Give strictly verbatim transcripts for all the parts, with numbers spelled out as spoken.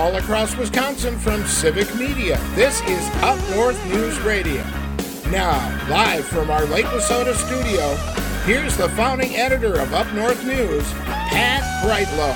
all across Wisconsin from Civic Media. This is Up North News Radio. Now, live from our Lake Wissota studio, here's the founding editor of Up North News, Pat Brightlow.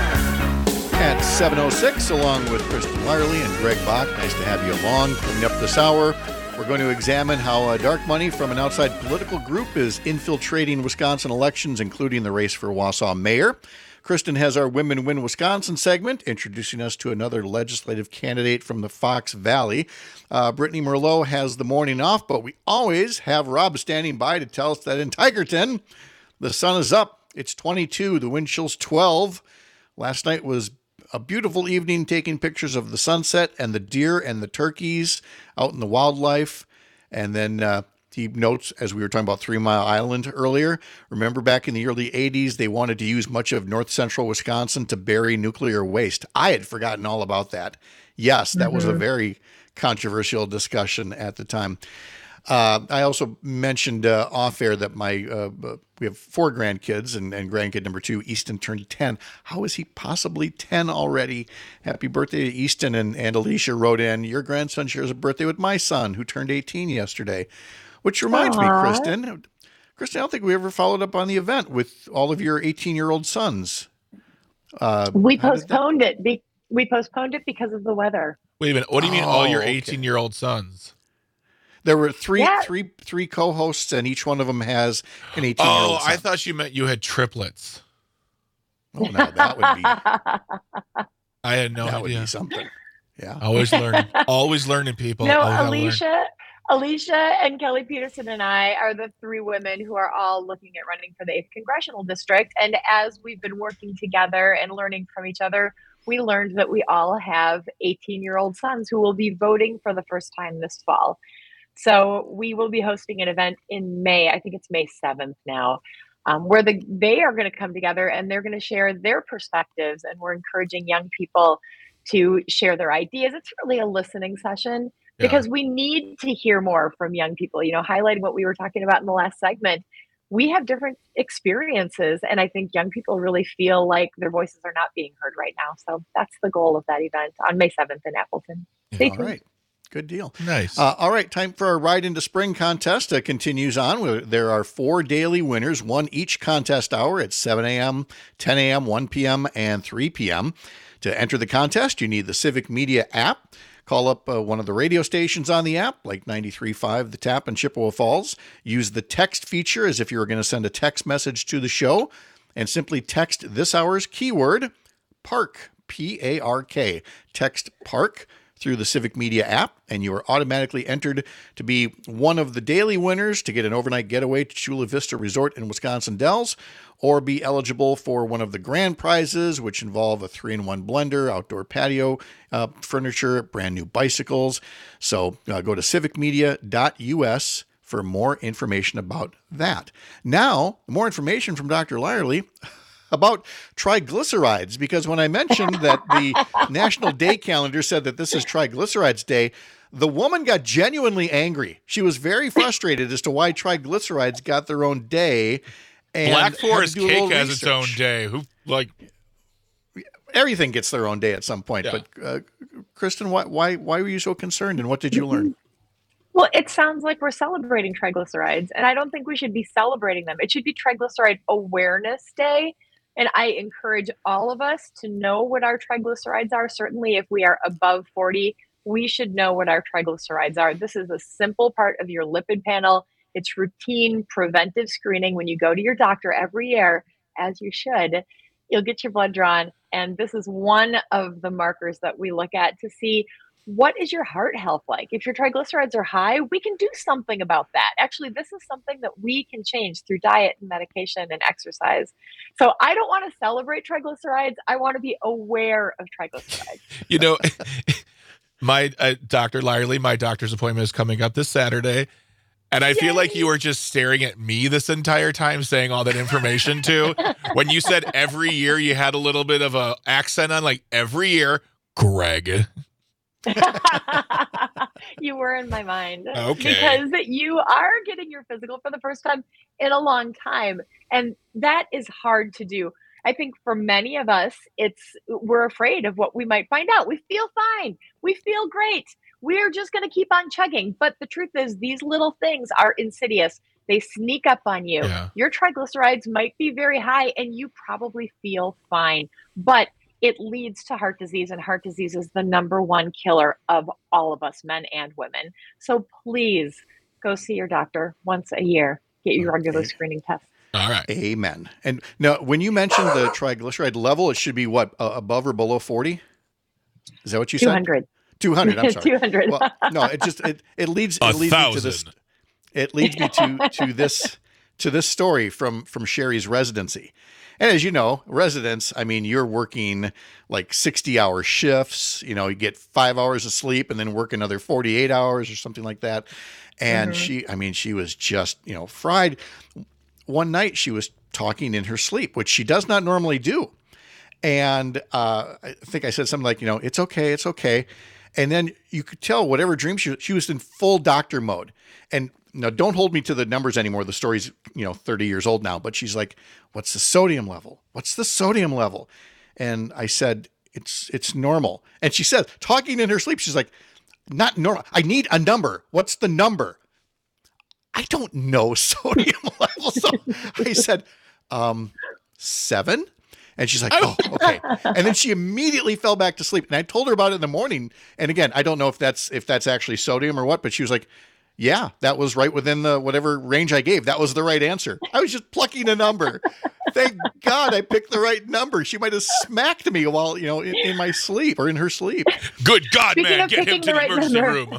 At seven oh six, along with Kristen Lyerly and Greg Bach. Nice to have you along. Coming up this hour, we're going to examine how uh, dark money from an outside political group is infiltrating Wisconsin elections, including the race for Wausau mayor. Kristen has our Women Win Wisconsin segment, introducing us to another legislative candidate from the Fox Valley. Uh, Brittany Merlot has the morning off, but we always have Rob standing by to tell us that in Tigerton, the sun is up. It's twenty-two, the wind chill's twelve. Last night was a beautiful evening taking pictures of the sunset and the deer and the turkeys out in the wildlife. And then uh, he notes, as we were talking about Three Mile Island earlier, remember back in the early eighties, they wanted to use much of north central Wisconsin to bury nuclear waste. I had forgotten all about that. Yes, that mm-hmm. was a very controversial discussion at the time. Uh, I also mentioned uh, off air that my uh, we have four grandkids, and, and grandkid number two, Easton, turned ten. How is he possibly ten already? Happy birthday to Easton. And, and Alicia wrote in, your grandson shares a birthday with my son, who turned eighteen yesterday. Which reminds Aww. me, Kristen, Kristen, I don't think we ever followed up on the event with all of your eighteen-year-old sons. Uh, we postponed that- it. Be- we postponed it because of the weather. Wait a minute. What do you mean oh, all your okay. eighteen-year-old sons? There were three, yeah. three, three co-hosts, and each one of them has an eighteen-year-old Oh, son. I thought you meant you had triplets. Oh, no, that would be... I had no that idea. Would be something. Yeah. Always learning. Always learning, people. No, Always Alicia, Alicia and Kelly Peterson and I are the three women who are all looking at running for the eighth Congressional District. And as we've been working together and learning from each other, we learned that we all have eighteen-year-old sons who will be voting for the first time this fall. So we will be hosting an event in May. I think it's May seventh now, um, where the, they are going to come together and they're going to share their perspectives. And we're encouraging young people to share their ideas. It's really a listening session yeah. because we need to hear more from young people, you know, highlighting what we were talking about in the last segment. We have different experiences, and I think young people really feel like their voices are not being heard right now. So that's the goal of that event on May seventh in Appleton. Stay All tuned. right. Good deal. Nice. Uh, all right. Time for our Ride into Spring contest. Uh, continues on. There are four daily winners, one each contest hour at seven a.m., ten a.m., one p.m., and three p.m. To enter the contest, you need the Civic Media app. Call up uh, one of the radio stations on the app, like ninety-three point five The Tap in Chippewa Falls. Use the text feature as if you were going to send a text message to the show, and simply text this hour's keyword, PARK, P A R K. Text PARK through the Civic Media app, and you are automatically entered to be one of the daily winners to get an overnight getaway to Chula Vista Resort in Wisconsin Dells, or be eligible for one of the grand prizes, which involve a three-in-one blender, outdoor patio uh, furniture, brand new bicycles. So uh, go to civic media dot u s for more information about that. Now, more information from Doctor Lyerly about triglycerides, because when I mentioned that the National Day calendar said that this is Triglycerides Day, the woman got genuinely angry. She was very frustrated as to why triglycerides got their own day. And Black Forest cake has research. its own day. Who like everything gets their own day at some point. Yeah. But uh, Kristen, why why why were you so concerned, and what did you learn? Well, it sounds like we're celebrating triglycerides, and I don't think we should be celebrating them. It should be Triglyceride Awareness Day. And I encourage all of us to know what our triglycerides are. Certainly, if we are above forty, we should know what our triglycerides are. This is a simple part of your lipid panel. It's routine preventive screening when you go to your doctor every year, as you should. You'll get your blood drawn. And this is one of the markers that we look at to see, what is your heart health like? If your triglycerides are high, we can do something about that. Actually, this is something that we can change through diet and medication and exercise. So I don't want to celebrate triglycerides. I want to be aware of triglycerides. You know, my uh, Doctor Lyerly, my doctor's appointment is coming up this Saturday. And I Yay. feel like you were just staring at me this entire time saying all that information too. When you said every year, you had a little bit of a accent on, like every year, Greg. You were in my mind. Okay. Because you are getting your physical for the first time in a long time. And that is hard to do. I think for many of us, it's we're afraid of what we might find out. We feel fine. We feel great. We're just going to keep on chugging. But the truth is, these little things are insidious. They sneak up on you. Yeah. Your triglycerides might be very high and you probably feel fine, but it leads to heart disease, and heart disease is the number one killer of all of us, men and women. So please go see your doctor once a year. Get your regular screening test. All right. Amen. And now, when you mentioned the triglyceride level, it should be what, uh, above or below forty? Is that what you said? two hundred. two hundred. I'm sorry. two hundred. Well, no, it just it, it leads A it leads me to this. thousand. It leads me to to this to this story from from Sherry's residency. And as you know, residents, I mean, you're working like sixty hour shifts, you know, you get five hours of sleep and then work another forty-eight hours or something like that. And Mm-hmm. she, I mean, she was just, you know, fried. One night she was talking in her sleep, which she does not normally do. And uh, I think I said something like, you know, it's okay, it's okay. And then you could tell whatever dream she, she was in full doctor mode. And now don't hold me to the numbers anymore. The story's, you know, thirty years old now, but she's like, what's the sodium level? What's the sodium level? And I said, it's, it's normal. And she said, talking in her sleep, she's like, not normal. I need a number. What's the number? I don't know sodium level. So I said, um, seven. And she's like, oh, okay. And then she immediately fell back to sleep. And I told her about it in the morning. And again, I don't know if that's, if that's actually sodium or what, but she was like, yeah, that was right within the whatever range I gave. That was the right answer. I was just plucking a number. Thank God I picked the right number. She might have smacked me while, you know, in, in my sleep or in her sleep. Good God, Speaking man, of get him picking to the the right emergency number. room.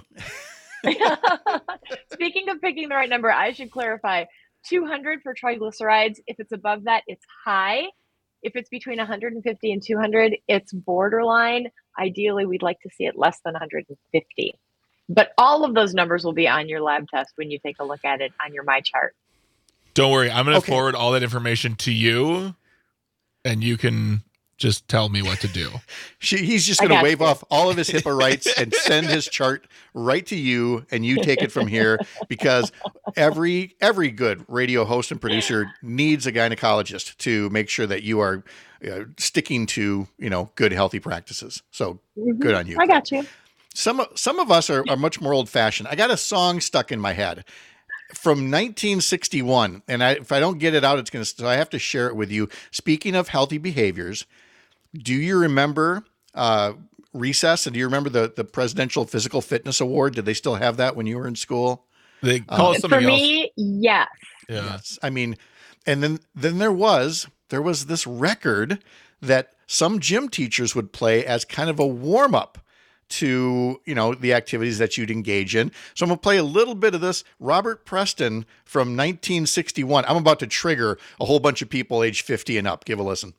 Speaking of picking the right number, I should clarify two hundred for triglycerides. If it's above that, it's high. If it's between one hundred fifty and two hundred, it's borderline. Ideally, we'd like to see it less than one hundred fifty. But all of those numbers will be on your lab test when you take a look at it on your MyChart. Don't worry, I'm going to Okay. forward all that information to you, and you can just tell me what to do. She, he's just I going to got wave you. off all of his HIPAA rights and send his chart right to you, and you take it from here, because every every good radio host and producer needs a gynecologist to make sure that you are uh, sticking to, you know, good healthy practices. So good on you. I got you. Some some of us are, are much more old fashioned. I got a song stuck in my head from nineteen sixty-one, and I, if I don't get it out, it's going to. So I have to share it with you. Speaking of healthy behaviors, do you remember uh, recess? And do you remember the the Presidential Physical Fitness Award? Did they still have that when you were in school? They call it For something else. me, yes. Yeah. Yes. I mean, and then then there was there was this record that some gym teachers would play as kind of a warm up to, you know, the activities that you'd engage in. So I'm going to play a little bit of this. Robert Preston from nineteen sixty-one. I'm about to trigger a whole bunch of people age fifty and up. Give a listen.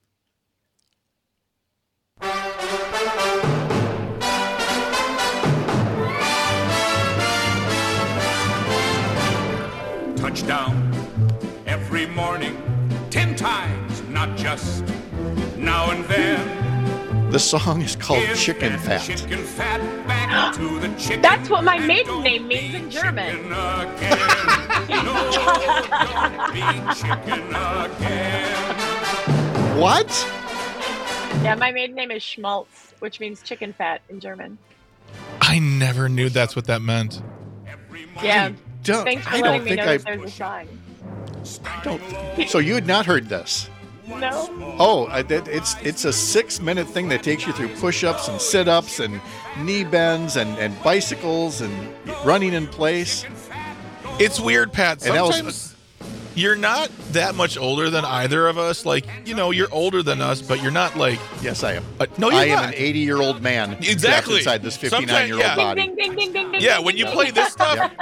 Touchdown every morning, ten times, not just now and then. The song is called Give Chicken that Fat. Chicken fat back to the chicken. That's what my and maiden don't name means be in German. chicken again. No, don't be chicken again. What? Yeah, my maiden name is Schmaltz, which means chicken fat in German. I never knew that's what that meant. Every Yeah. morning, Don't, Thanks for I letting don't me think know I that there's a song. don't. So you had not heard this. No? Oh, I, that, it's it's a six minute thing that takes you through push-ups and sit-ups and knee bends and, and bicycles and running in place. It's weird, Pat. And that was- Sometimes you're not that much older than either of us. Like, you know, you're older than us, but you're not like. Yes, I am. Uh, no, you're I am not. an eighty-year-old man trapped Exactly. inside this Sometimes- fifty-nine-year-old yeah. body. Ding, ding, ding, ding, ding, Yeah, ding, when you ding, play ding. this stuff,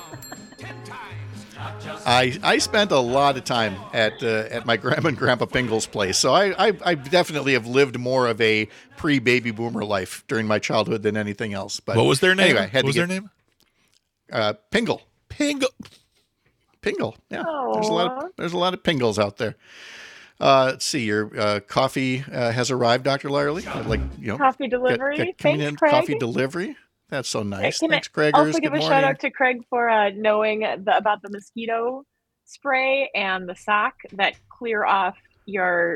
I I spent a lot of time at uh, at my grandma and grandpa Pingle's place, so I, I I definitely have lived more of a pre-baby boomer life during my childhood than anything else. But what was their name? Anyway, I had what was to their get, name? Uh, Pingle. Pingle. Pingle. Yeah, there's a lot Aw. of there's a lot of Pingles out there. Uh, let's see, your uh, coffee uh, has arrived, Doctor Lyerly. I'd like you know, Coffee get- delivery. get coming Thanks, in, Craig. coffee delivery. That's so nice. Can I Thanks, Craigers. also give Good a morning. shout out to Craig for uh, knowing the, about the mosquito spray and the sock that clear off your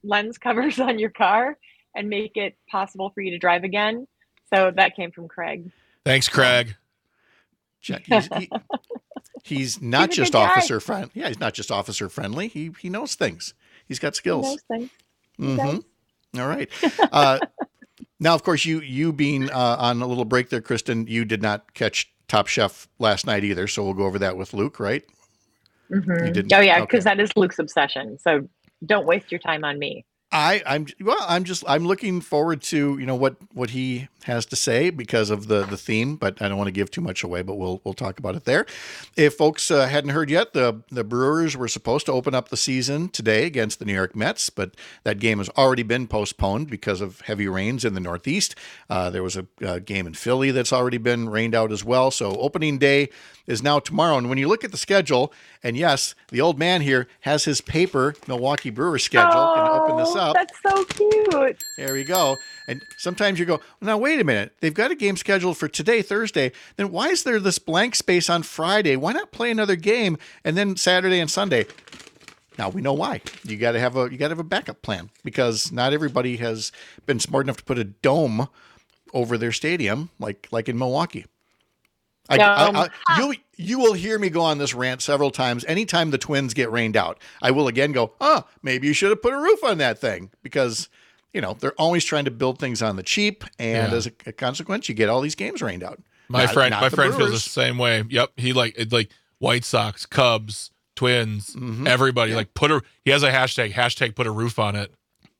lens covers on your car and make it possible for you to drive again. So that came from Craig. Thanks, Craig. He's, he, he's not He's a just good guy. officer friendly. Yeah, he's not just officer friendly. He he knows things. He's got He skills. knows things. He Mm-hmm. does. All right. Uh, now, of course, you you being uh, on a little break there, Kristen, you did not catch Top Chef last night either. So we'll go over that with Luke, right? Mhm. You didn't? Oh yeah, Okay. because that is Luke's obsession. So don't waste your time on me. I, I'm well. I'm just. I'm looking forward to you know what what he has to say because of the the theme. But I don't want to give too much away. But we'll we'll talk about it there. If folks uh, hadn't heard yet, the the Brewers were supposed to open up the season today against the New York Mets, but that game has already been postponed because of heavy rains in the Northeast. Uh, there was a, a game in Philly that's already been rained out as well. So opening day is now tomorrow. And when you look at the schedule, and yes, the old man here has his paper Milwaukee Brewers schedule. Can open this Oh, up. That's so cute. There we go. And sometimes you go, now, wait a minute. They've got a game scheduled for today, Thursday. Then why is there this blank space on Friday? Why not play another game and then Saturday and Sunday? Now we know why. You got to have a you got to have a backup plan because not everybody has been smart enough to put a dome over their stadium like like in Milwaukee. I, Um, I, I, you you will hear me go on this rant several times. Anytime the Twins get rained out, I will again go, oh, maybe you should have put a roof on that thing because, you know, they're always trying to build things on the cheap. And Yeah. as a, a consequence, you get all these games rained out. My Not- friend, not my the friend feels the Brewers. same way. Yep, he like it like White Sox, Cubs, Twins, Mhm. everybody. Yeah. Like put a. He has a hashtag. Hashtag put a roof on it.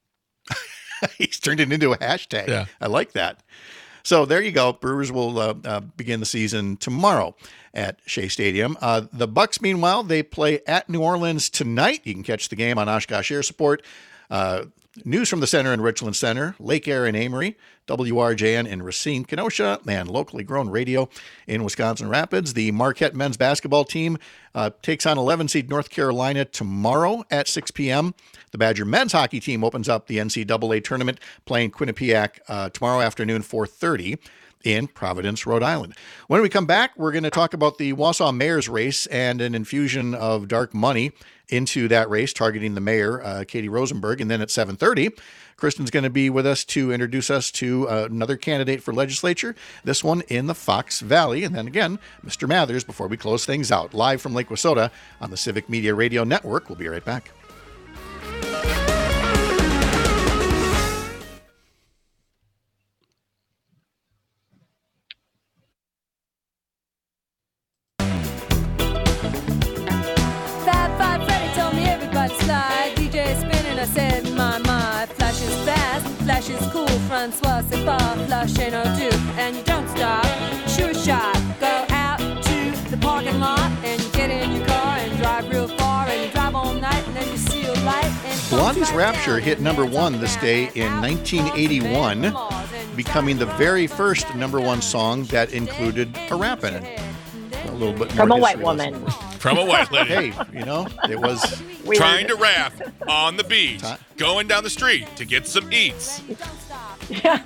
He's turned it into a hashtag. Yeah. I like that. So there you go. Brewers will uh, uh, begin the season tomorrow at Shea Stadium. Uh, the Bucks, meanwhile, they play at New Orleans tonight. You can catch the game on Oshkosh Air Support. Uh, news from the center in Richland Center, Lake Air in Amory, W R J N in Racine, Kenosha, and locally grown radio in Wisconsin Rapids. The Marquette men's basketball team uh, takes on eleven seed North Carolina tomorrow at six p.m. The Badger men's hockey team opens up the N C double A tournament playing Quinnipiac uh, tomorrow afternoon, four thirty. In Providence, Rhode Island. When we come back, we're going to talk about the Wausau mayor's race and an infusion of dark money into that race, targeting the mayor, uh, Katie Rosenberg. And then at seven thirty, Kristen's going to be with us to introduce us to uh, another candidate for legislature, this one in the Fox Valley. And then again, Mister Mathers, before we close things out, live from Lake Wissota on the Civic Media Radio Network. We'll be right back. Five, five, Freddy told me everybody slide. D J spinning, I said, my, my. Flash is fast, flash is cool. Francois, c'est pas, flash ain't no do. And you don't stop, sure shot. Go out to the parking lot and you get in your car and drive real far. And you drive all night and then you see a light. And it Blondie's comes right Rapture down. hit number one this day in nineteen eighty-one, becoming the very first number one song that included a rap in it. A little bit more From a white history lesson. woman. From a white lady. Hey, you know, it was Weird. Trying to rap on the beach, Ti- going down the street to get some eats. Hip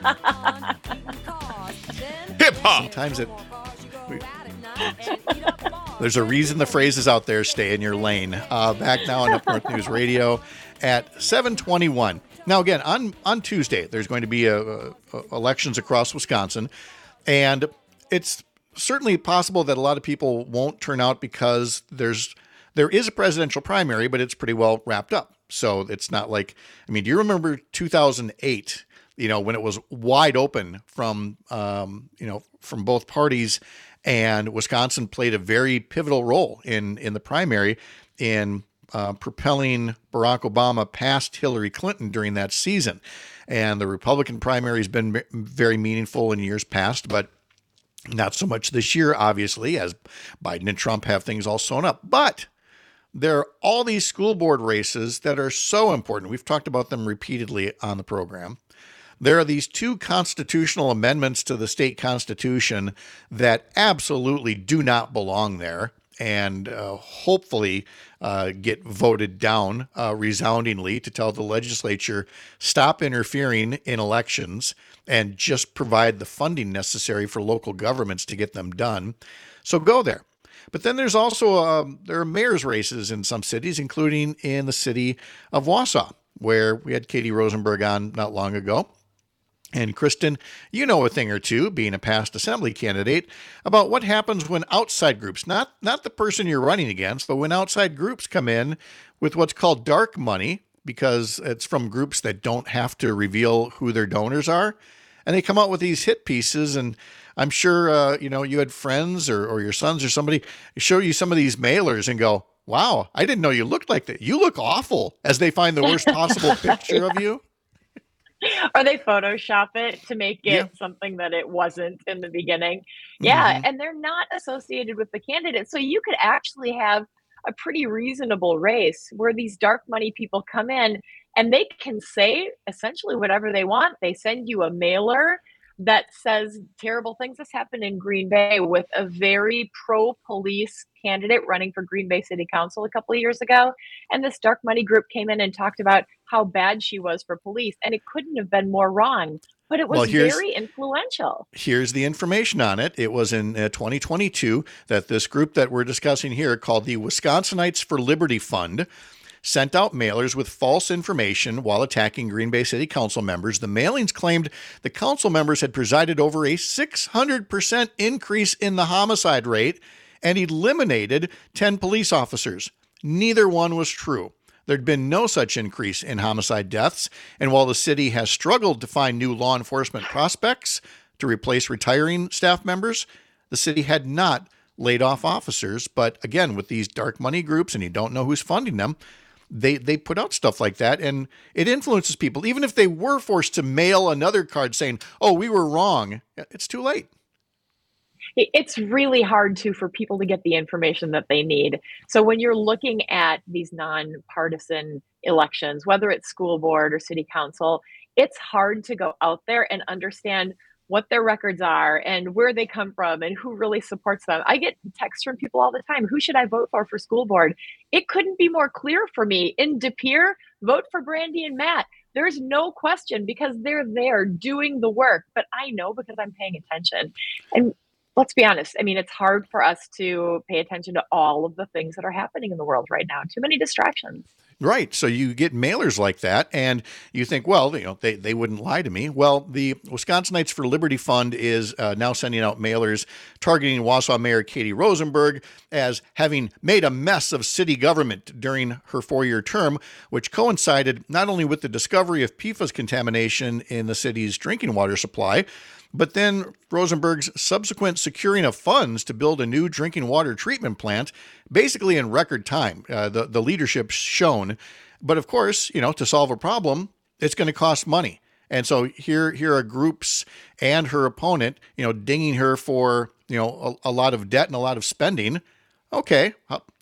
hop. times it. we- There's a reason the phrase is out there. Stay in your lane. Uh, back now on Up North News Radio at seven twenty-one. Now again on on Tuesday, there's going to be a, a, a elections across Wisconsin, and it's certainly possible that a lot of people won't turn out because there's there is a presidential primary, but it's pretty well wrapped up. So it's not like, I mean, do you remember two thousand eight? You know, when it was wide open from um, you know from both parties, and Wisconsin played a very pivotal role in in the primary in uh, propelling Barack Obama past Hillary Clinton during that season. And the Republican primary has been m- very meaningful in years past, but not so much this year, obviously, as Biden and Trump have things all sewn up. But there are all these school board races that are so important. We've talked about them repeatedly on the program. There are these two constitutional amendments to the state constitution that absolutely do not belong there and uh, hopefully uh, get voted down uh, resoundingly to tell the legislature, stop interfering in elections and just provide the funding necessary for local governments to get them done. So go there. But then there's also, um, there are mayor's races in some cities, including in the city of Wausau. where we had Katie Rosenberg on not long ago. And Kristen, you know a thing or two, being a past assembly candidate, about what happens when outside groups, not, not the person you're running against, but when outside groups come in with what's called dark money, because it's from groups that don't have to reveal who their donors are. And they come out with these hit pieces. And I'm sure, uh, you know, you had friends or, or your sons or somebody show you some of these mailers and go, wow, I didn't know you looked like that. You look awful, as they find the worst possible picture of you. Or they Photoshop it to make it Yeah. something that it wasn't in the beginning. Yeah. Mhm. And they're not associated with the candidate. So you could actually have a pretty reasonable race where these dark money people come in and they can say essentially whatever they want. They send you a mailer that says terrible things. This happened in Green Bay with a very pro-police candidate running for Green Bay City Council a couple of years ago. And this dark money group came in and talked about how bad she was for police. And it couldn't have been more wrong, but it was Well, here's- very influential. Here's the information on it. It was in uh, twenty twenty-two that this group that we're discussing here, called the Wisconsinites for Liberty Fund, sent out mailers with false information while attacking Green Bay City Council members. The mailings claimed the council members had presided over a six hundred percent increase in the homicide rate and eliminated ten police officers. Neither one was true. There'd been no such increase in homicide deaths, and while the city has struggled to find new law enforcement prospects to replace retiring staff members, the city had not laid off officers. But again, with these dark money groups, and you don't know who's funding them, they they put out stuff like that, and it influences people. Even if they were forced to mail another card saying, oh, we were wrong, it's too late. It's really hard to for people to get the information that they need. So when you're looking at these nonpartisan elections, whether it's school board or city council, it's hard to go out there and understand what their records are and where they come from and who really supports them. I get texts from people all the time. Who should I vote for for school board? It couldn't be more clear for me. In De Pere, vote for Brandy and Matt. There's no question because they're there doing the work. But I know because I'm paying attention. And let's be honest. I mean, it's hard for us to pay attention to all of the things that are happening in the world right now. Too many distractions. Right. So you get mailers like that, and you think, well, you know, they, they wouldn't lie to me. Well, the Wisconsinites for Liberty Fund is uh, now sending out mailers targeting Wausau Mayor Katie Rosenberg as having made a mess of city government during her four-year term, which coincided not only with the discovery of P F A S contamination in the city's drinking water supply, but then Rosenberg's subsequent securing of funds to build a new drinking water treatment plant, basically in record time, uh, the, the leadership shown. But of course, you know, to solve a problem, it's going to cost money. And so here, here are groups and her opponent, you know, dinging her for, you know, a, a lot of debt and a lot of spending. Okay.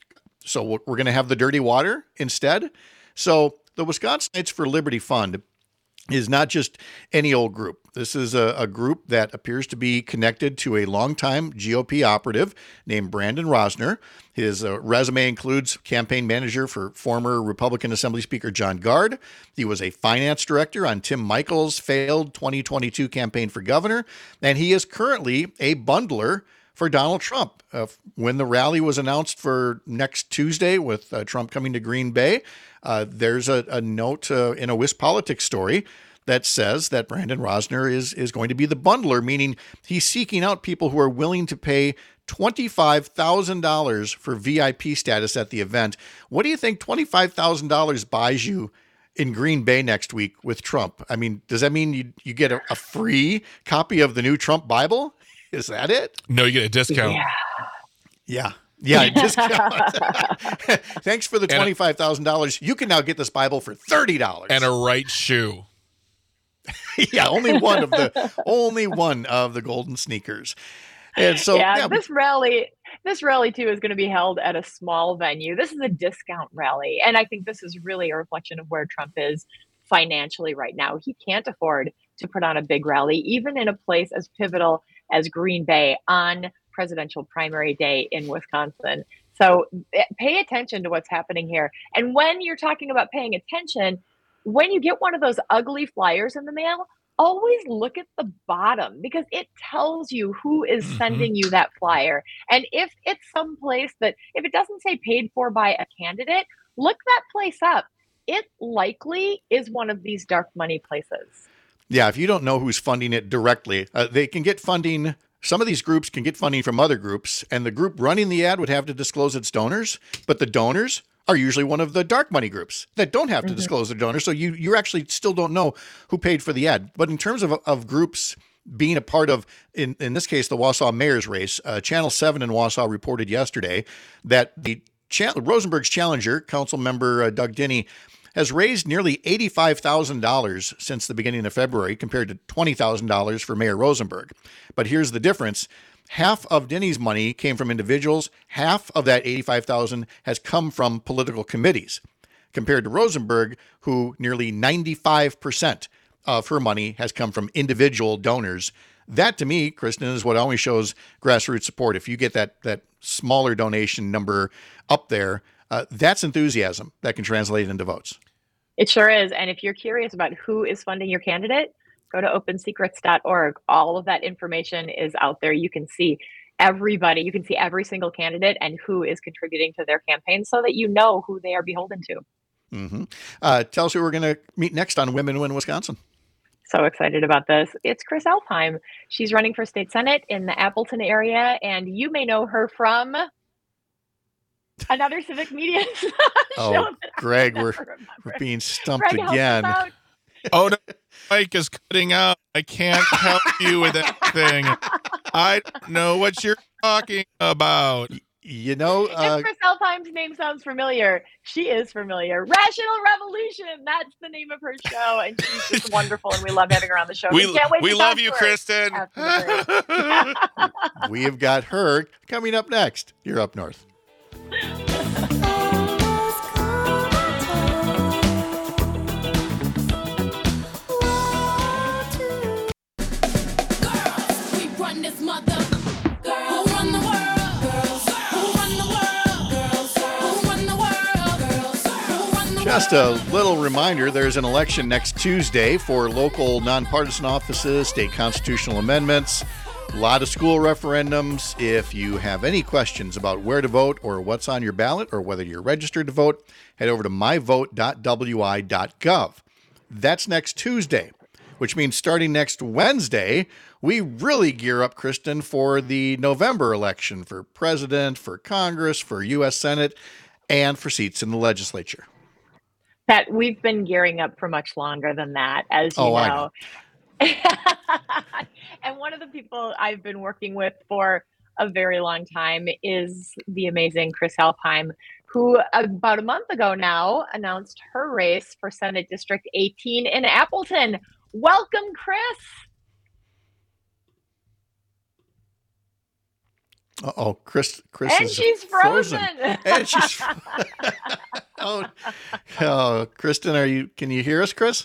So we're going to have the dirty water instead. So the Wisconsinites for Liberty Fund is not just any old group. This is a, a group that appears to be connected to a longtime G O P operative named Brandon Rosner. His uh, resume includes campaign manager for former Republican Assembly Speaker John Gard. He was a finance director on Tim Michaels' failed twenty twenty-two campaign for governor, and he is currently a bundler for Donald Trump. Uh, when the rally was announced for next Tuesday with uh, Trump coming to Green Bay, uh, there's a, a note uh, in a WisPolitics story that says that Brandon Rosner is, is going to be the bundler, meaning he's seeking out people who are willing to pay twenty-five thousand dollars for V I P status at the event. What do you think twenty-five thousand dollars buys you in Green Bay next week with Trump? I mean, does that mean you, you get a, a free copy of the new Trump Bible? Is that it? No, you get a discount. Yeah. Yeah. Yeah, discount. Thanks for the And a- twenty-five thousand dollars. You can now get this Bible for thirty dollars. And a right shoe. Yeah, only one of the only one of the golden sneakers. And so yeah, yeah, this rally, this rally too is going to be held at a small venue. This is a discount rally, and I think this is really a reflection of where Trump is financially right now. He can't afford to put on a big rally, even in a place as pivotal as Green Bay on presidential primary day in Wisconsin. So pay attention to what's happening here. And when you're talking about paying attention, when you get one of those ugly flyers in the mail, always look at the bottom because it tells you who is Mhm. sending you that flyer. And if it's someplace that, if it doesn't say paid for by a candidate, look that place up. it likely is one of these dark money places. Yeah, if you don't know who's funding it directly, uh, they can get funding. Some of these groups can get funding from other groups, and the group running the ad would have to disclose its donors, but the donors are usually one of the dark money groups that don't have to mm-hmm. disclose their donors. So you you actually still don't know who paid for the ad. But in terms of, of groups being a part of, in, in this case, the Wausau mayor's race, uh, Channel seven in Wausau reported yesterday that the Ch- Rosenberg's challenger, council member uh, Doug Denny, has raised nearly eighty-five thousand dollars since the beginning of February, compared to twenty thousand dollars for Mayor Rosenberg. But here's the difference. Half of Denny's money came from individuals. Half of that eighty-five thousand dollars has come from political committees, compared to Rosenberg, who nearly ninety-five percent of her money has come from individual donors. That, to me, Kristen, is what always shows grassroots support. If you get that that smaller donation number up there, uh, that's enthusiasm that can translate into votes. It sure is. And if you're curious about who is funding your candidate, go to open secrets dot org. All of that information is out there. You can see everybody. You can see every single candidate and who is contributing to their campaign so that you know who they are beholden to. Mm-hmm. Uh, tell us who we're going to meet next on Women Win Wisconsin. So excited about this. It's Chris Alpheim. She's running for state senate in the Appleton area, and you may know her from another civic media show. Oh, Greg, we're, we're being stumped Greg, again. Oh, no, Mike is cutting out. I can't help you with that thing. I don't know what you're talking about. You know, uh, if Chris Alpheim's name sounds familiar, she is familiar. Rational Revolution, that's the name of her show, and she's just wonderful, and we love having her on the show. We, we can't wait we to love talk you, to Kristen. We have got her coming up next. You're Up North. Just a little reminder, there's an election next Tuesday for local nonpartisan offices, state constitutional amendments, a lot of school referendums. If you have any questions about where to vote or what's on your ballot or whether you're registered to vote, head over to my vote dot w i dot gov. That's next Tuesday, which means starting next Wednesday, we really gear up, Kristen, for the November election for president, for Congress, for U S Senate, and for seats in the legislature. Pat, we've been gearing up for much longer than that, as you oh, know. I know. And one of the people I've been working with for a very long time is the amazing Chris Alpheim, who about a month ago now announced her race for Senate District eighteen in Appleton. Welcome, Chris. Uh-oh, Chris, Chris and is she's frozen. frozen. And she's oh, oh, Kristen, are you? Can you hear us, Chris?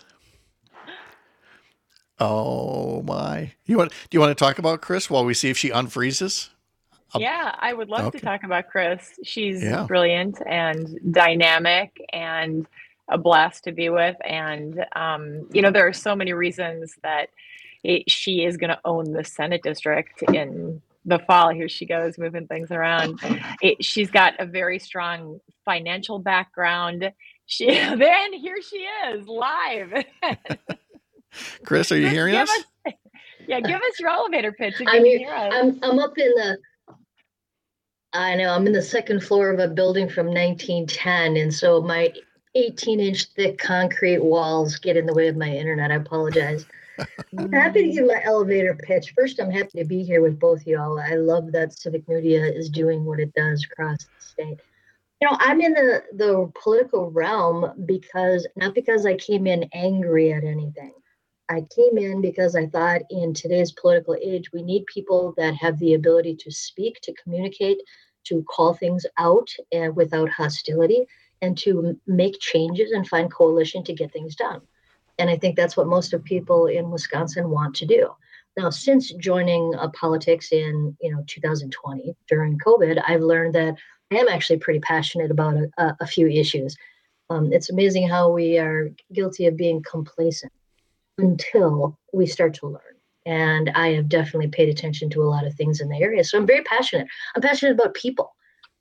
Oh my! You want? Do you want to talk about Chris while we see if she unfreezes? I'll, yeah, I would love okay. to talk about Chris. She's yeah. brilliant and dynamic and a blast to be with. And um, you know, there are so many reasons that it, she is going to own the Senate district in the fall. Here she goes, moving things around. It, she's got a very strong financial background. She then here she is live. Chris, are you hearing give us? us? Yeah, give us your elevator pitch. If I you mean, can hear us. I'm I'm up in the. I know I'm in the second floor of a building from nineteen ten, and so my eighteen inch thick concrete walls get in the way of my internet. I apologize. I'm happy to give my elevator pitch. First, I'm happy to be here with both y'all. I love that Civic Media is doing what it does across the state. You know, I'm in the, the political realm because, not because I came in angry at anything. I came in because I thought in today's political age, we need people that have the ability to speak, to communicate, to call things out and without hostility, and to make changes and find coalition to get things done. And I think that's what most of people in Wisconsin want to do. Now, since joining uh, politics in you know two thousand twenty during COVID, I've learned that I am actually pretty passionate about a, a, a few issues. Um, it's amazing how we are guilty of being complacent until we start to learn. And I have definitely paid attention to a lot of things in the area. So I'm very passionate. I'm passionate about people.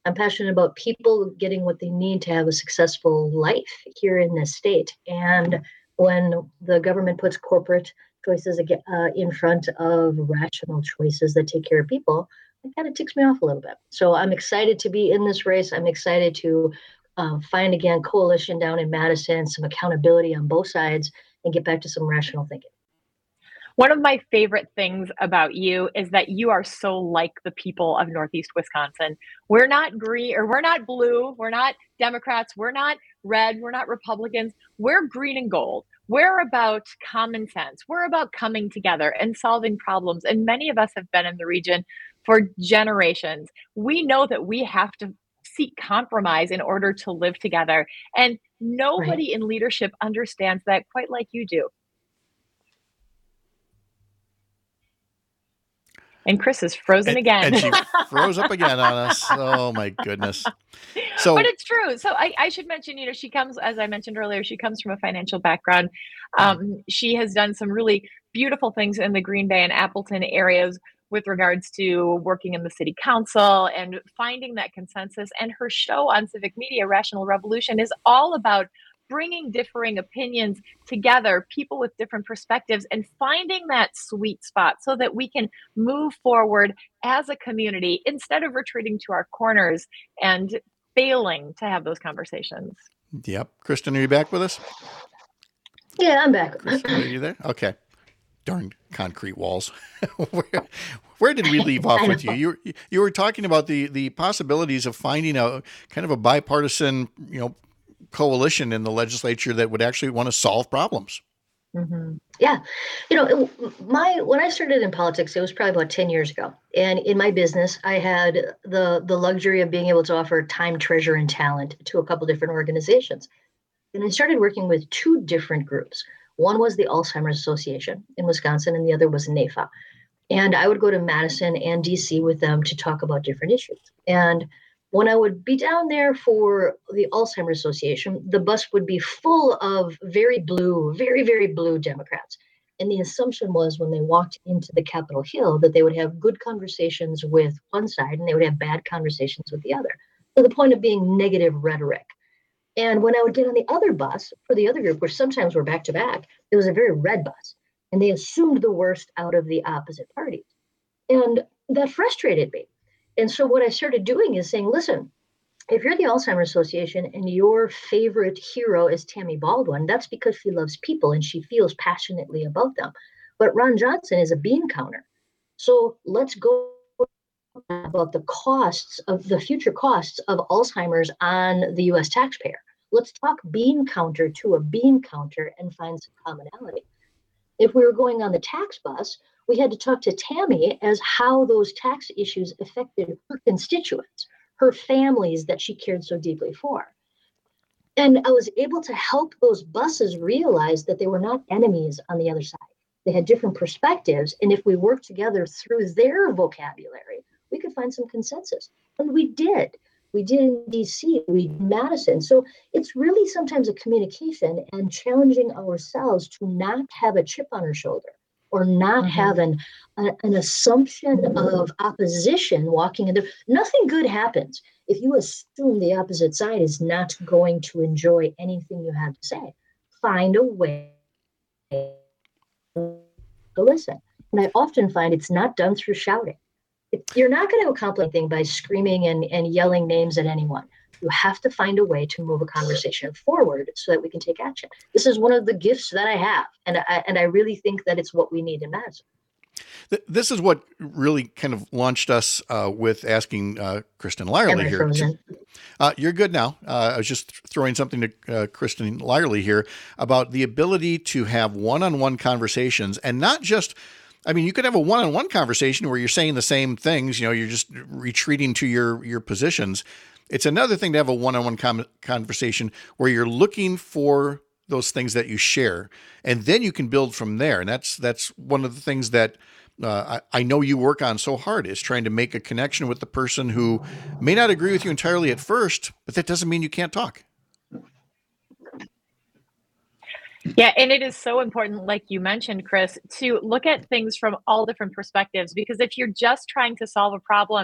I'm passionate about people getting what they need to have a successful life here in this state. And when the government puts corporate choices uh, in front of rational choices that take care of people, it kind of ticks me off a little bit. So I'm excited to be in this race. I'm excited to um, find, again, coalition down in Madison, some accountability on both sides, and get back to some rational thinking. One of my favorite things about you is that you are so like the people of Northeast Wisconsin. We're not green, or we're not blue, we're not Democrats, we're not red, we're not Republicans, we're green and gold. We're about common sense. We're about coming together and solving problems. And many of us have been in the region for generations. We know that we have to seek compromise in order to live together. And nobody right. in leadership understands that quite like you do. And Chris is frozen and, again. And she froze up again on us. Oh my goodness. So, but it's true. So I, I should mention, you know, she comes, as I mentioned earlier, she comes from a financial background. Um, she has done some really beautiful things in the Green Bay and Appleton areas with regards to working in the city council and finding that consensus. And her show on Civic Media, Rational Revolution, is all about bringing differing opinions together, people with different perspectives, and finding that sweet spot so that we can move forward as a community instead of retreating to our corners and failing to have those conversations. Yep. Kristen, are you back with us? Yeah, I'm back. Kristen, are you there? Okay. Darn concrete walls. where, where did we leave off with you? You were, you were talking about the, the possibilities of finding a kind of a bipartisan, you know, coalition in the legislature that would actually want to solve problems. Mm-hmm. Yeah. You know, my, when I started in politics, it was probably about ten years ago. And in my business, I had the, the luxury of being able to offer time, treasure, and talent to a couple different organizations. And I started working with two different groups. One was the Alzheimer's Association in Wisconsin, and the other was NAIFA. And I would go to Madison and D C with them to talk about different issues. And when I would be down there for the Alzheimer's Association, the bus would be full of very blue, very, very blue Democrats. And the assumption was when they walked into the Capitol Hill that they would have good conversations with one side and they would have bad conversations with the other, to the point of being negative rhetoric. And when I would get on the other bus for the other group, which sometimes were back to back, it was a very red bus. And they assumed the worst out of the opposite parties. And that frustrated me. And so what I started doing is saying, listen, if you're the Alzheimer's Association and your favorite hero is Tammy Baldwin, that's because she loves people and she feels passionately about them. But Ron Johnson is a bean counter. So let's go about the costs of the future costs of Alzheimer's on the U S taxpayer. Let's talk bean counter to a bean counter and find some commonality. If we were going on the tax bus, we had to talk to Tammy as how those tax issues affected her constituents, her families that she cared so deeply for. And I was able to help those buses realize that they were not enemies on the other side. They had different perspectives. And if we worked together through their vocabulary, we could find some consensus. And we did. We did in D C, we did in Madison. So it's really sometimes a communication and challenging ourselves to not have a chip on our shoulder, or not mm-hmm. have an, a, an assumption of opposition walking in there. Nothing good happens if you assume the opposite side is not going to enjoy anything you have to say. Find a way to listen. And I often find it's not done through shouting. You're not going to accomplish anything by screaming and, and yelling names at anyone. You have to find a way to move a conversation forward so that we can take action. This is one of the gifts that I have. And I, and I really think that it's what we need in Madison. This is what really kind of launched us uh, with asking uh, Kristen Lyerly here. To, uh, you're good now. Uh, I was just throwing something to uh, Kristen Lyerly here about the ability to have one-on-one conversations, and not just, I mean, you could have a one-on-one conversation where you're saying the same things, you know, you're just retreating to your, your positions. It's another thing to have a one-on-one com- conversation where you're looking for those things that you share, and then you can build from there. And that's, that's one of the things that uh, I, I know you work on so hard, is trying to make a connection with the person who may not agree with you entirely at first, but that doesn't mean you can't talk. Yeah, and it is so important, like you mentioned, Chris, to look at things from all different perspectives, because if you're just trying to solve a problem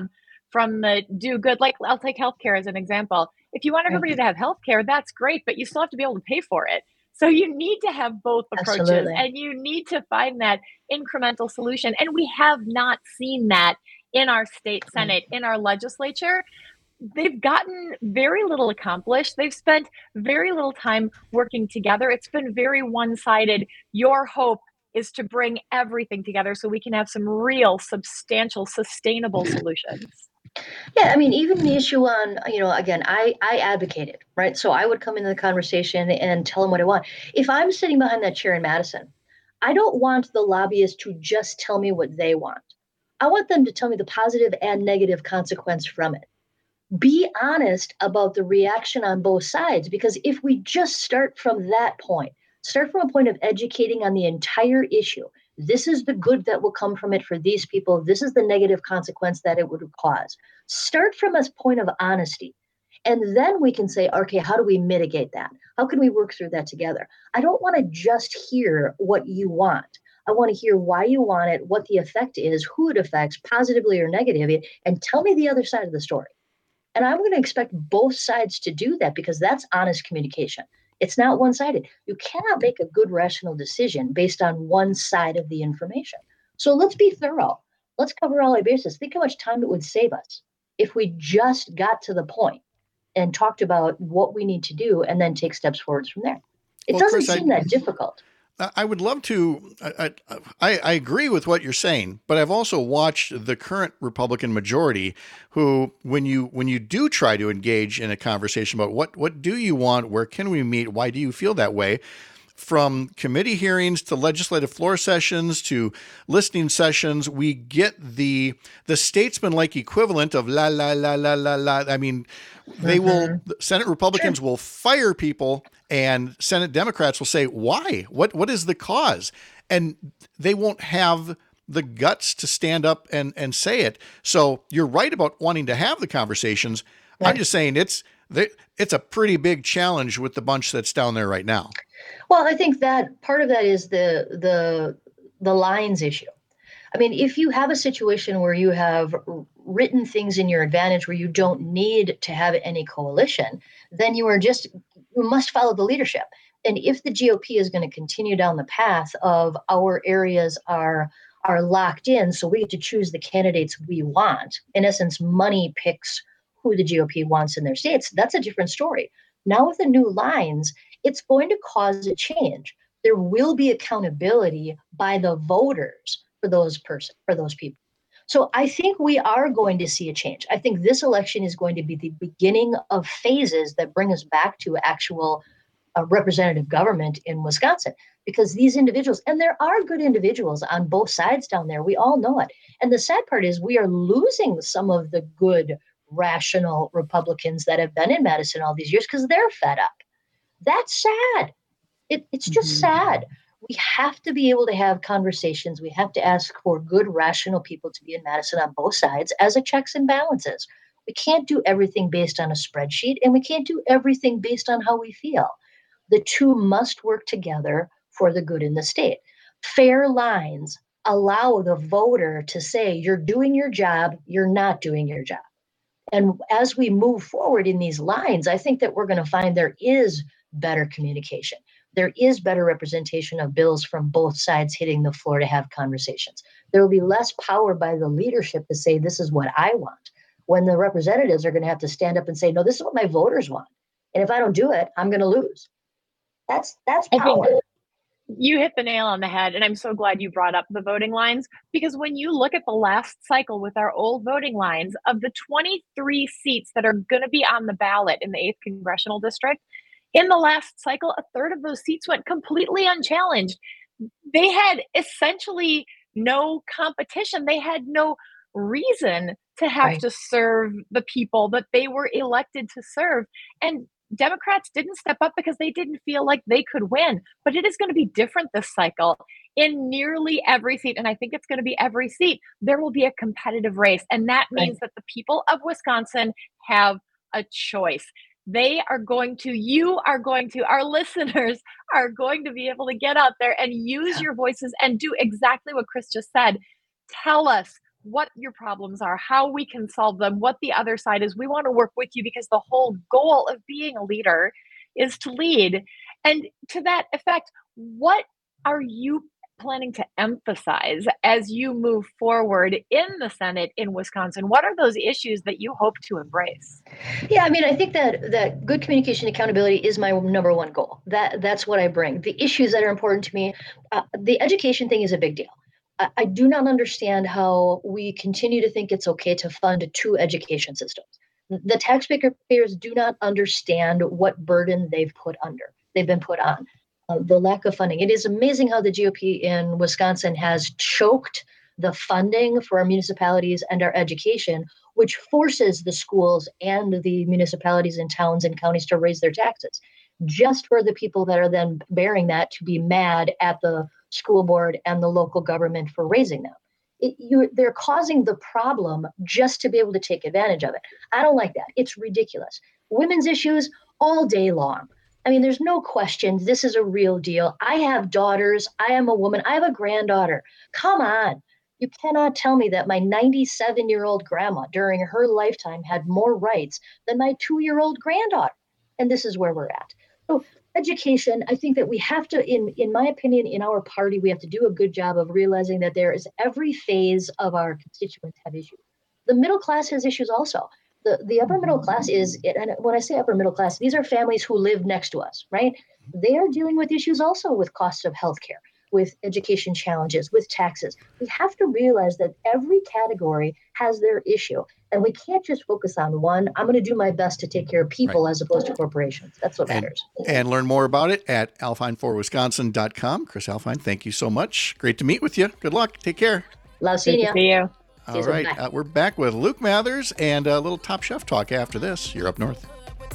from the do good. Like, I'll take healthcare as an example. If you want everybody to have healthcare, that's great, but you still have to be able to pay for it. So you need to have both approaches, Absolutely. and you need to find that incremental solution. And we have not seen that in our state Senate, in our legislature. They've gotten very little accomplished. They've spent very little time working together. It's been very one-sided. Your hope is to bring everything together so we can have some real, substantial, sustainable solutions. Yeah, I mean, even the issue on, you know, again, I, I advocated, right? So I would come into the conversation and tell them what I want. If I'm sitting behind that chair in Madison, I don't want the lobbyists to just tell me what they want. I want them to tell me the positive and negative consequence from it. Be honest about the reaction on both sides, because if we just start from that point, start from a point of educating on the entire issue, this is the good that will come from it for these people, this is the negative consequence that it would cause. Start from a point of honesty. And then we can say, okay, how do we mitigate that? How can we work through that together? I don't want to just hear what you want. I want to hear why you want it, what the effect is, who it affects, positively or negatively, and tell me the other side of the story. And I'm going to expect both sides to do that, because that's honest communication. It's not one-sided. You cannot make a good rational decision based on one side of the information. So let's be thorough. Let's cover all our bases. Think how much time it would save us if we just got to the point and talked about what we need to do and then take steps forwards from there. It Well, doesn't Chris, seem I- that difficult. I would love to. I, I, I agree with what you're saying, but I've also watched the current Republican majority, who, when you when you do try to engage in a conversation about what what do you want, where can we meet, why do you feel that way, from committee hearings to legislative floor sessions to listening sessions, we get the the statesman-like equivalent of la la la la la la. I mean, they will Senate Republicans will fire people, and Senate Democrats will say, why? What what is the cause? And they won't have the guts to stand up and and say it. So you're right about wanting to have the conversations. I'm just saying it's it's a pretty big challenge with the bunch that's down there right now. Well, I think that part of that is the the the lines issue. I mean, if you have a situation where you have written things in your advantage where you don't need to have any coalition, then you are just you must follow the leadership. And if the G O P is going to continue down the path of our areas are are locked in, so we get to choose the candidates we want, in essence, money picks who the G O P wants in their states, that's a different story. Now with the new lines, it's going to cause a change. There will be accountability by the voters for those person for those people. So I think we are going to see a change. I think this election is going to be the beginning of phases that bring us back to actual uh, representative government in Wisconsin, because these individuals, and there are good individuals on both sides down there, we all know it. And the sad part is we are losing some of the good, rational Republicans that have been in Madison all these years because they're fed up. That's sad. It, it's just mm-hmm. sad. We have to be able to have conversations. We have to ask for good, rational people to be in Madison on both sides as a checks and balances. We can't do everything based on a spreadsheet, and we can't do everything based on how we feel. The two must work together for the good in the state. Fair lines allow the voter to say, you're doing your job, you're not doing your job. And as we move forward in these lines, I think that we're going to find there is better communication. There is better representation of bills from both sides hitting the floor to have conversations. There will be less power by the leadership to say, this is what I want, when the representatives are going to have to stand up and say, no, this is what my voters want. And if I don't do it, I'm going to lose. That's that's power. I think you hit the nail on the head, and I'm so glad you brought up the voting lines, because when you look at the last cycle with our old voting lines, of the twenty-three seats that are going to be on the ballot in the eighth Congressional District, in the last cycle, a third of those seats went completely unchallenged. They had essentially no competition. They had no reason to have right. to serve the people that they were elected to serve. And Democrats didn't step up because they didn't feel like they could win. But it is going to be different this cycle. In nearly every seat, and I think it's going to be every seat, there will be a competitive race. And that means right. that the people of Wisconsin have a choice. They are going to, you are going to, our listeners are going to be able to get out there and use your voices and do exactly what Chris just said. Tell us what your problems are, how we can solve them, what the other side is. We want to work with you because the whole goal of being a leader is to lead. And to that effect, what are you planning to emphasize as you move forward in the Senate in Wisconsin? What are those issues that you hope to embrace? Yeah, I mean, I think that that good communication accountability is my number one goal. That that's what I bring. The issues that are important to me, uh, the education thing is a big deal. I, I do not understand how we continue to think it's okay to fund two education systems. The taxpayers do not understand what burden they've put under, they've been put on. Uh, the lack of funding. It is amazing how the G O P in Wisconsin has choked the funding for our municipalities and our education, which forces the schools and the municipalities and towns and counties to raise their taxes, just for the people that are then bearing that to be mad at the school board and the local government for raising them. It, you, they're causing the problem just to be able to take advantage of it. I don't like that. It's ridiculous. Women's issues all day long. I mean, there's no question this is a real deal. I have daughters. I am a woman. I have a granddaughter. Come on. You cannot tell me that my ninety-seven-year-old grandma during her lifetime had more rights than my two-year-old granddaughter. And this is where we're at. So education, I think that we have to, in, in my opinion, in our party, we have to do a good job of realizing that there is every phase of our constituents have issues. The middle class has issues also. The, the upper middle class is, and when I say upper middle class, these are families who live next to us, right? They are dealing with issues also with costs of healthcare, with education challenges, with taxes. We have to realize that every category has their issue, and we can't just focus on one. I'm going to do my best to take care of people right. as opposed to corporations. That's what and, matters. And learn more about it at alfine for wisconsin dot com. Chris Alfine, thank you so much. Great to meet with you. Good luck. Take care. Love seeing you. See you. All right, uh, we're back with Luke Mathers and a little Top Chef talk after this. You're up north.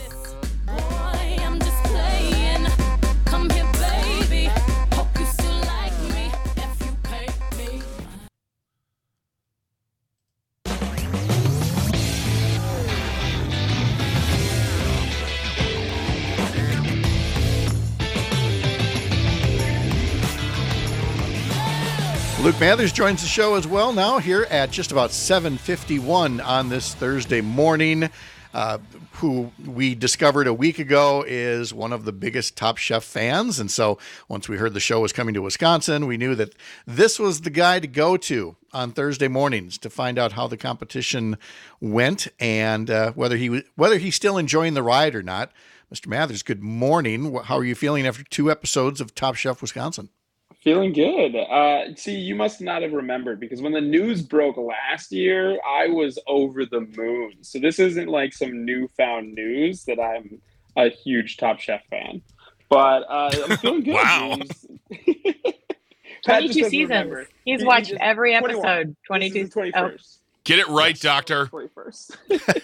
Luke Mathers joins the show as well now here at just about seven fifty-one on this Thursday morning, uh, who we discovered a week ago is one of the biggest Top Chef fans. And so once we heard the show was coming to Wisconsin, we knew that this was the guy to go to on Thursday mornings to find out how the competition went and uh, whether he whether he's still enjoying the ride or not. Mister Mathers, good morning. How are you feeling after two episodes of Top Chef Wisconsin? Feeling good. Uh, see, you must not have remembered because when the news broke last year, I was over the moon. So this isn't like some newfound news that I'm a huge Top Chef fan. But uh, I'm feeling good. Wow. twenty-two seasons. Remember. He's he, watched he just, every episode. twenty-two. twenty-first. Oh. Get it right, doctor. twenty-first.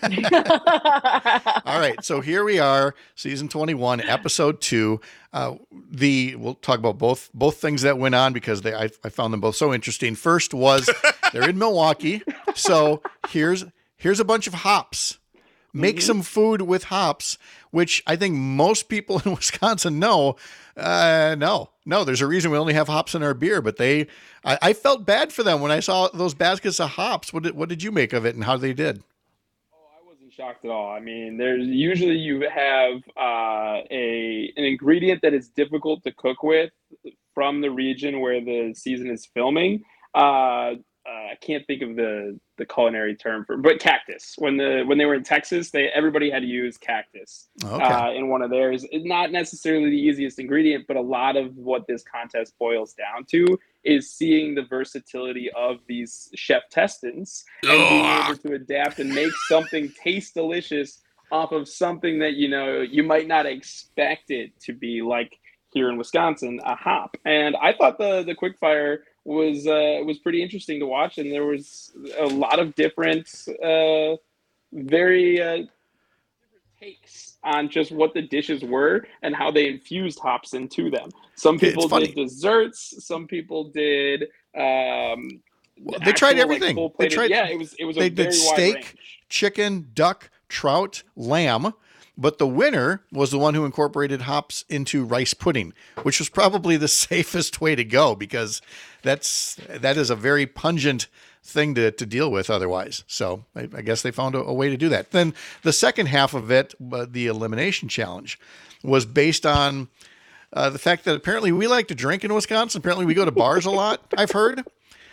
All right, so here we are, season twenty-one, episode two. Uh, the we'll talk about both both things that went on because they I, I found them both so interesting. First was they're in Milwaukee, so here's here's a bunch of hops. Make mm-hmm. some food with hops, which I think most people in Wisconsin know. Uh, no, no, there's a reason we only have hops in our beer, but they, I, I felt bad for them when I saw those baskets of hops. What did, what did you make of it and how they did? Oh, I wasn't shocked at all. I mean, there's usually you have uh, a, an ingredient that is difficult to cook with from the region where the season is filming. Uh, Uh, I can't think of the, the culinary term for, but cactus. When the when they were in Texas, they everybody had to use cactus okay. uh, in one of theirs. It's not necessarily the easiest ingredient, but a lot of what this contest boils down to is seeing the versatility of these chef testants and being able to adapt and make something taste delicious off of something that you know you might not expect it to be, like here in Wisconsin, a hop. And I thought the the quickfire was uh, was pretty interesting to watch, and there was a lot of different, uh, very uh, different takes on just what the dishes were and how they infused hops into them. Some people did desserts, some people did. Um, well, they tried everything. Like they tried. Yeah, it was it was. They a very did steak, wide range. chicken, duck, trout, lamb. But the winner was the one who incorporated hops into rice pudding, which was probably the safest way to go because that's that is a very pungent thing to, to deal with otherwise. So I, I guess they found a, a way to do that. Then the second half of it, uh, the elimination challenge, was based on uh, the fact that apparently we like to drink in Wisconsin. Apparently we go to bars a lot, I've heard.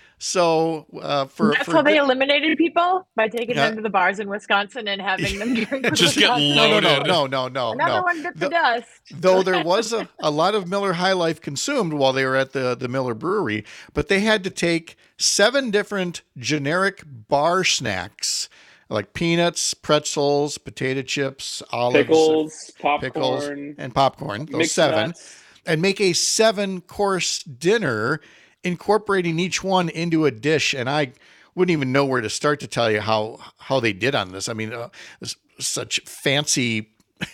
So uh, for that's for how they di- eliminated people, by taking Yeah. them to the bars in Wisconsin and having them drink. with Just get Wisconsin. no, no, no, loaded. no, no, no, Another no. one bit the The- dust. Though there was a, a lot of Miller High Life consumed while they were at the, the Miller Brewery, but they had to take seven different generic bar snacks like peanuts, pretzels, potato chips, olives, Pickles, popcorn, pickles, and popcorn, those mixed seven, nuts. and make a seven course dinner, incorporating each one into a dish. And I wouldn't even know where to start to tell you how, how they did on this. I mean, uh, s- such fancy,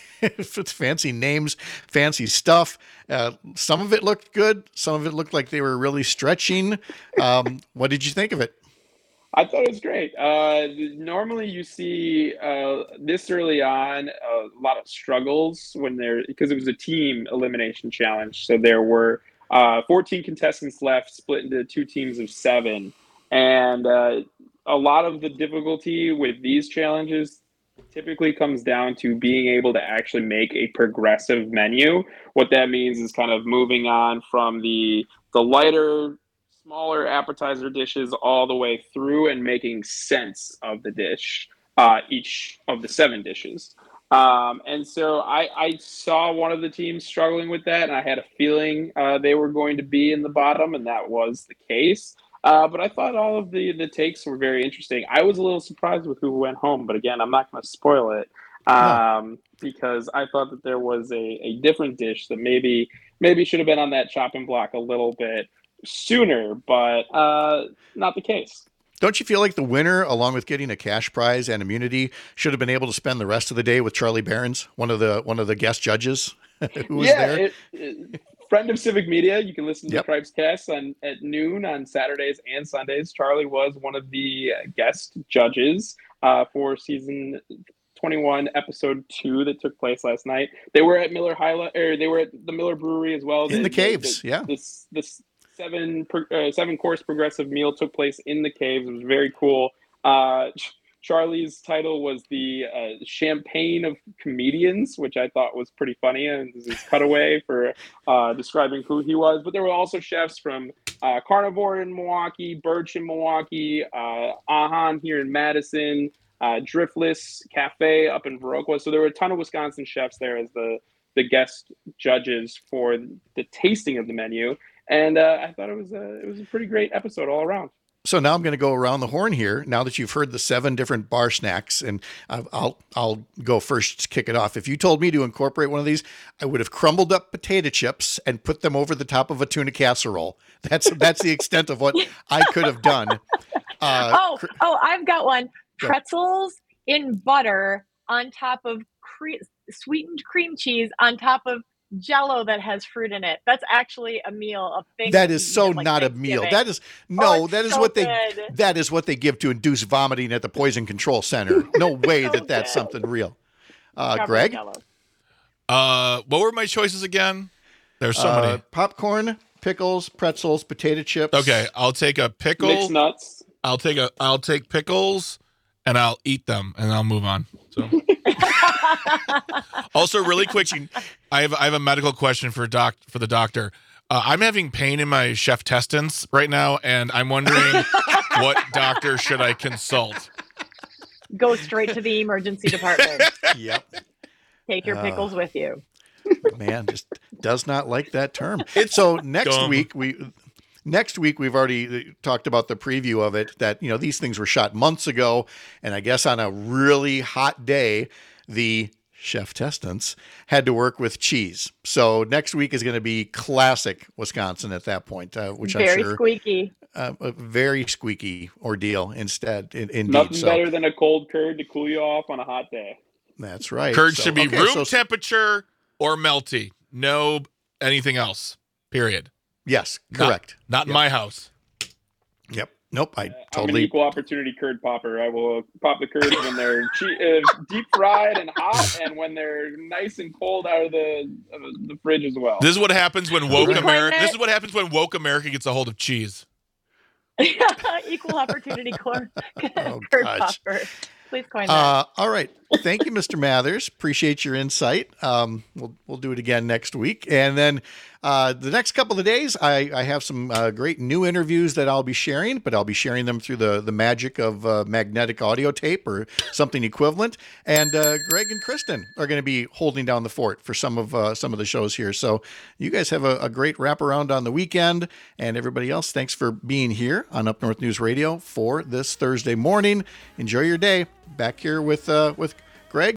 fancy names, fancy stuff. Uh, some of it looked good. Some of it looked like they were really stretching. Um, what did you think of it? I thought it was great. Uh, normally, you see uh, this early on a lot of struggles when there because it was a team elimination challenge. So there were uh, fourteen contestants left, split into two teams of seven, and uh, a lot of the difficulty with these challenges typically comes down to being able to actually make a progressive menu. What that means is kind of moving on from the the lighter, smaller appetizer dishes all the way through and making sense of the dish, uh, each of the seven dishes. Um, and so I, I saw one of the teams struggling with that, and I had a feeling uh, they were going to be in the bottom, and that was the case. Uh, but I thought all of the, the takes were very interesting. I was a little surprised with who went home, but again, I'm not going to spoil it um, because I thought that there was a, a different dish that maybe maybe should have been on that chopping block a little bit sooner, but uh, not the case. Don't you feel like the winner, along with getting a cash prize and immunity, should have been able to spend the rest of the day with Charlie Behrens, one of the one of the guest judges who was yeah, there? It, it, friend of Civic Media. You can listen to Yep. the Cripes Cast on at noon on Saturdays and Sundays. Charlie was one of the guest judges uh, for season twenty-one, episode two that took place last night. They were at Miller High, or they were at the Miller Brewery as well. In the caves, yeah. This this seven pro- uh, seven course progressive meal took place in the caves. It was very cool. Uh, Charlie's title was the uh, Champagne of Comedians, which I thought was pretty funny, and this is cutaway for uh, describing who he was. But there were also chefs from uh, Carnivore in Milwaukee, Birch in Milwaukee, uh, Ahan here in Madison, uh, Driftless Cafe up in Viroqua. So there were a ton of Wisconsin chefs there as the the guest judges for the tasting of the menu, and uh, I thought it was a it was a pretty great episode all around. So now I'm going to go around the horn here. Now that you've heard the seven different bar snacks, and I'll I'll, I'll go first to kick it off. If you told me to incorporate one of these, I would have crumbled up potato chips and put them over the top of a tuna casserole. That's that's the extent of what I could have done. Uh, oh, cr- oh, I've got one. Go. Pretzels in butter on top of cre- sweetened cream cheese on top of Jell-O that has fruit in it. That's actually a meal of things. that is so not a meal. That is no. Oh, it's that is so what they. good. That is what they give to induce vomiting at the Poison Control Center. No way So that that's good. something real. Uh, Covered Greg, Jell-O. Uh, what were my choices again? There's so uh, many. popcorn, pickles, pretzels, potato chips. Okay, I'll take a pickle. Mixed nuts. I'll take a. I'll take pickles, and I'll eat them, and I'll move on. So. Also, really quick, I have I have a medical question for doc for the doctor. Uh, I'm having pain in my chef intestines right now, and I'm wondering what doctor should I consult? Go straight to the emergency department. Yep. Take your Uh, pickles with you. Man, just does not like that term. It's so next dumb. week we next week we've already talked about the preview of it, that you know these things were shot months ago, and I guess on a really hot day the chef testants had to work with cheese. So next week is going to be classic Wisconsin at that point, uh, which Very I'm sure squeaky. uh, a very squeaky ordeal instead. In, indeed, Nothing so better than a cold curd to cool you off on a hot day. that's right. Curd So, should be okay, room so- temperature or melty. No anything else. Period. Yes, Not- correct. Not in Yep. my house. Yep. Nope. I I'm an totally. equal opportunity curd popper. I will pop the curds when they're che- uh, deep fried and hot, and when they're nice and cold out of the of the fridge as well. This is what happens when woke Right. America. This is what happens when woke America gets a hold of cheese. Equal opportunity core. Oh, Kurt gosh. Popper. Please coin that. Uh, all right. Thank you, Mister Mathers. Appreciate your insight. Um, we'll we'll do it again next week. And then uh, the next couple of days, I, I have some uh, great new interviews that I'll be sharing, but I'll be sharing them through the, the magic of uh, magnetic audio tape or something equivalent. And uh, Greg and Kristen are going to be holding down the fort for some of uh, some of the shows here. So you guys have a, a great wraparound on the weekend. And everybody else, thanks for being here on Up North News Radio for this Thursday morning. Enjoy your day. Back here with uh, with